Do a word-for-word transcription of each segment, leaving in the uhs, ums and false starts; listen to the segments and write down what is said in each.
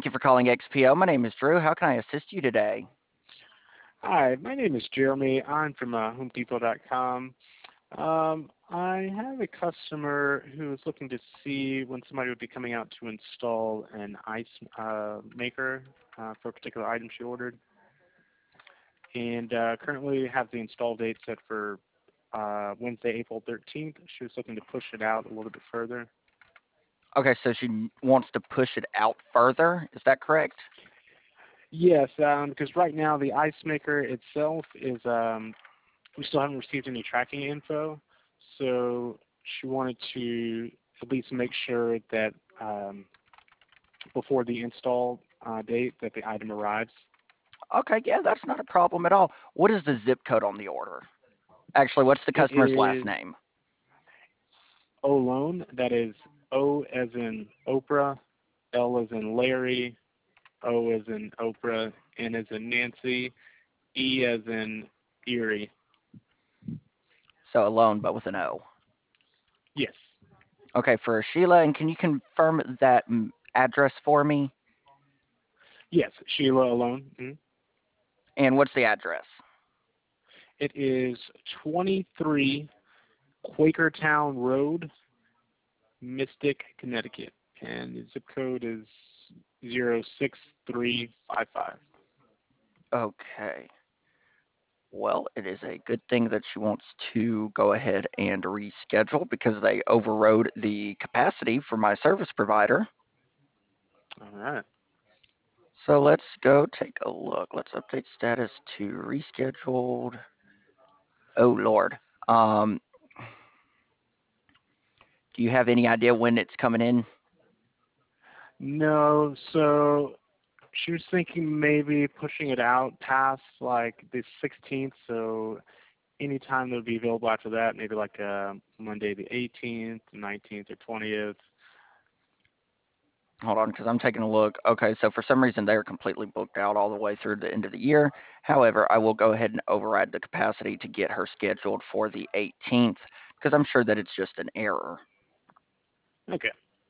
Thank you for calling X P O. My name is Drew. How can I assist you today? Hi, my name is Jeremy. I'm from uh, Home Depot dot com. Um, I have a customer who is looking to see when somebody would be coming out to install an ice uh, maker uh, for a particular item she ordered, and uh, currently have the install date set for uh, Wednesday, April thirteenth. She was looking to push it out a little bit further. Okay, so she n- wants to push it out further. Is that correct? Yes, um, because right now the ice maker itself is um, we still haven't received any tracking info, so she wanted to at least make sure that um, before the install uh, date that the item arrives. Okay, yeah, that's not a problem at all. What is the zip code on the order? Actually, what's the It customer's last is name? Olone, that is O as in Oprah, L as in Larry, O as in Oprah, N as in Nancy, E as in Erie. So alone, but with an O. Yes, Okay, for Sheila, and can you confirm that mm, address for me? yes, Sheila Alone. Mhm. And what's the address? It is twenty-three Quakertown Road, Mystic, Connecticut, and the zip code is zero six three five five. Okay. Well, it is a good thing that she wants to go ahead and reschedule because they overrode the capacity for my service provider. All right. So let's go take a look. Let's update status to rescheduled. Oh Lord. Um, do you have any idea when it's coming in? No, so she was thinking maybe pushing it out past like the sixteenth, so anytime that would be available after that, maybe like uh, Monday the eighteenth, nineteenth, or twentieth. Hold on, because I'm taking a look. Okay, so for some reason they're completely booked out all the way through the end of the year. However, I will go ahead and override the capacity to get her scheduled for the eighteenth because I'm sure that it's just an error. Okay.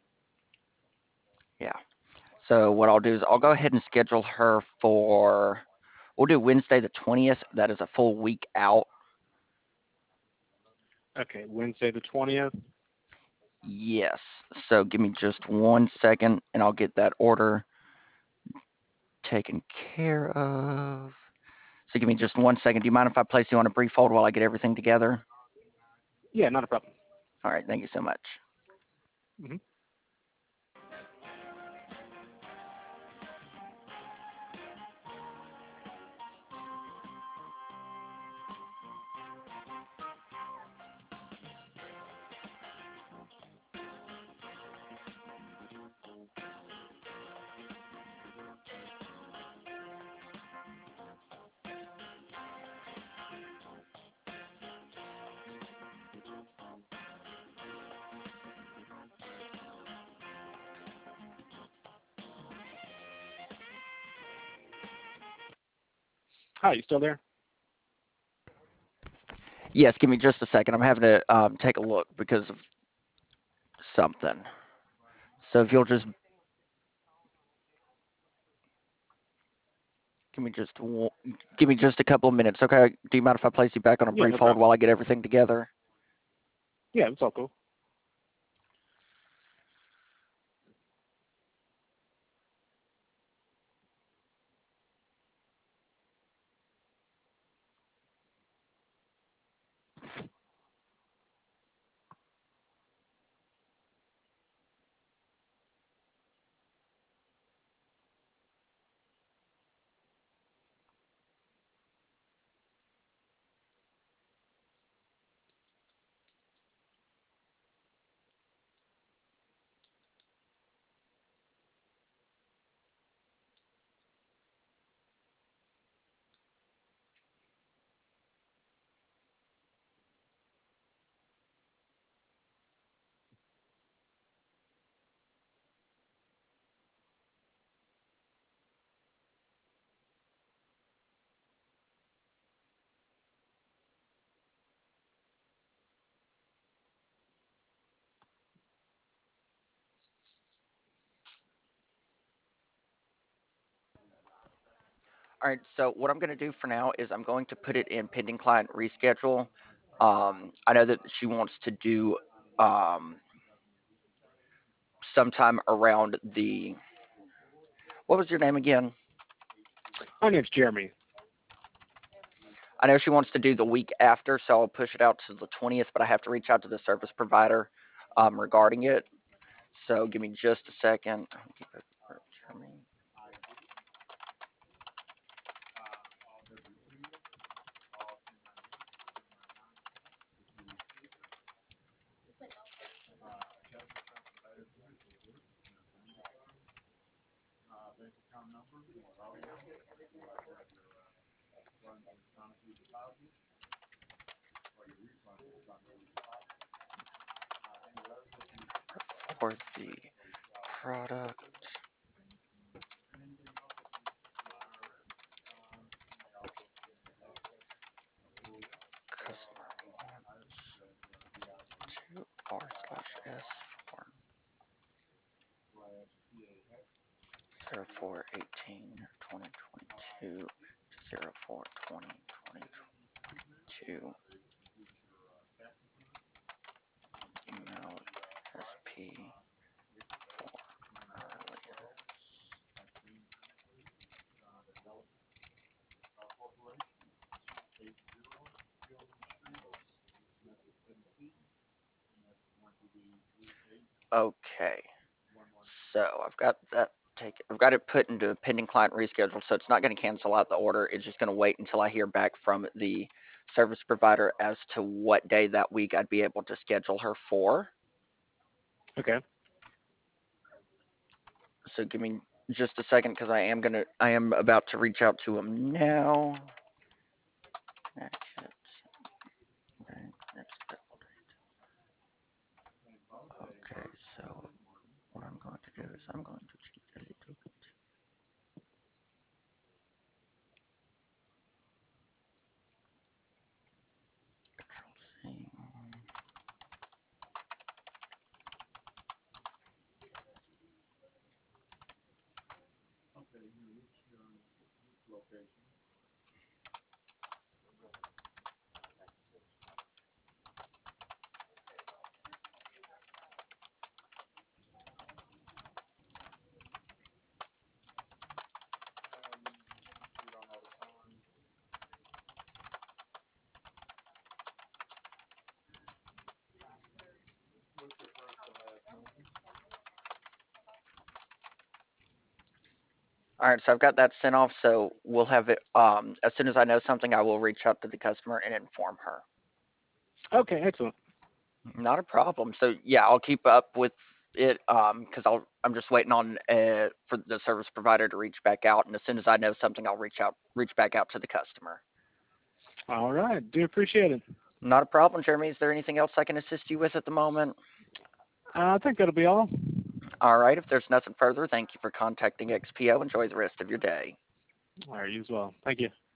Yeah. So what I'll do is I'll go ahead and schedule her for. We'll do Wednesday the twentieth. That is a full week out. Okay, Wednesday the twentieth. Yes. So give me just one second and I'll get that order taken care of. So give me just one second. Do you mind if I place you on a brief hold while I get everything together? Yeah, not a problem. All right. Thank you so much. Hmm. Hi, you still there? Yes. Give me just a second. I'm having to um, take a look because of something. So if you'll just give me just give me just a couple of minutes, okay? Do you mind if I place you back on a Yeah, brief no hold problem. while I get everything together? Yeah, it's all cool. All right, so what I'm going to do for now is I'm going to put it in pending client reschedule. Um, I know that she wants to do um, sometime around the, what was your name again? My name's Jeremy. I know she wants to do the week after, so I'll push it out to the twentieth, but I have to reach out to the service provider um, regarding it. So give me just a second. Keep it for Jeremy. For the product customer wants to R slash S for zero four eighteen twenty twenty-two to zero four twenty twenty-two. Email S P for earliest. Okay, so I've got that take. I've got it put into a pending client reschedule, so it's not going to cancel out the order. It's just going to wait until I hear back from the service provider as to what day that week I'd be able to schedule her for. Okay. So give me just a second because I am gonna I am about to reach out to him now. Connecticut Bank next available date. Okay, so what I'm going to do is I'm going to cheat a little bit. Control C. All right, so I've got that sent off. So we'll have it. Um, as soon as I know something, I will reach out to the customer and inform her. Okay, excellent. Not a problem. So yeah, I'll keep up with it um because I'll I'm just waiting on uh for the service provider to reach back out, and as soon as I know something, I'll reach out reach back out to the customer. All right. Do appreciate it. Not a problem, Jeremy. Is there anything else I can assist you with at the moment? Uh, I think that'll be all. All right. If there's nothing further, thank you for contacting X P O. Enjoy the rest of your day. All right, you as well. Thank you.